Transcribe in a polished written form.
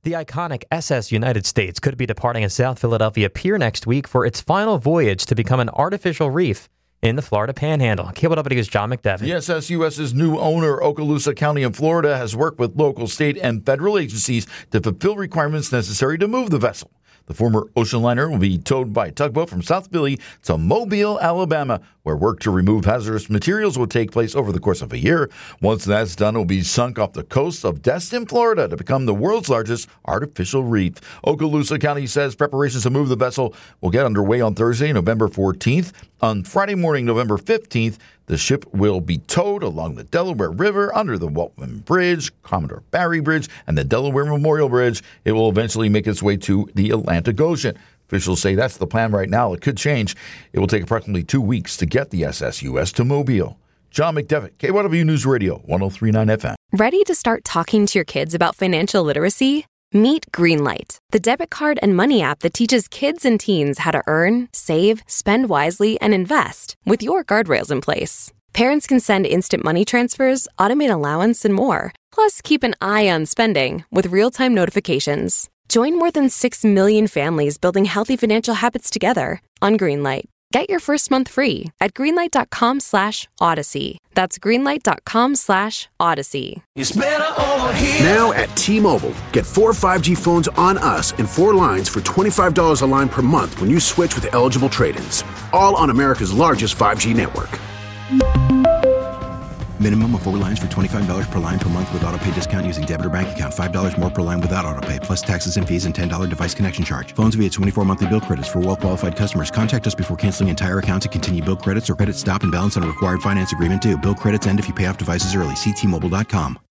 The iconic SS United States could be departing a South Philadelphia pier next week for its final voyage to become an artificial reef in the Florida Panhandle. KBW's John McDevitt. The SSUS's new owner, Okaloosa County in Florida, has worked with local, state, and federal agencies to fulfill requirements necessary to move the vessel. The former ocean liner will be towed by a tugboat from South Philly to Mobile, Alabama, where work to remove hazardous materials will take place over the course of a year. Once that's done, it will be sunk off the coast of Destin, Florida, to become the world's largest artificial reef. Okaloosa County says preparations to move the vessel will get underway on Thursday, November 14th. On Friday morning, November 15th, the ship will be towed along the Delaware River under the Waltman Bridge, Commodore Barry Bridge, and the Delaware Memorial Bridge. It will eventually make its way to the Atlantic Ocean. Officials say that's the plan right now. It could change. It will take approximately 2 weeks to get the SSUS to Mobile. John McDevitt, KYW News Radio, 103.9 FM. Ready to start talking to your kids about financial literacy? Meet Greenlight, the debit card and money app that teaches kids and teens how to earn, save, spend wisely, and invest with your guardrails in place. Parents can send instant money transfers, automate allowance, and more. Plus, keep an eye on spending with real-time notifications. Join more than 6 million families building healthy financial habits together on Greenlight. Get your first month free at greenlight.com/Odyssey. That's greenlight.com/Odyssey. Now at T-Mobile, get 4 5G phones on us and 4 lines for $25 a line per month when you switch with eligible trade-ins. All on America's largest 5G network. Minimum of 4 lines for $25 per line per month with autopay discount using debit or bank account. $5 more per line without autopay, plus taxes and fees and $10 device connection charge. Phones via 24 monthly bill credits for well-qualified customers. Contact us before canceling entire account to continue bill credits or credit stop and balance on required finance agreement due. Bill credits end if you pay off devices early. See T-Mobile.com.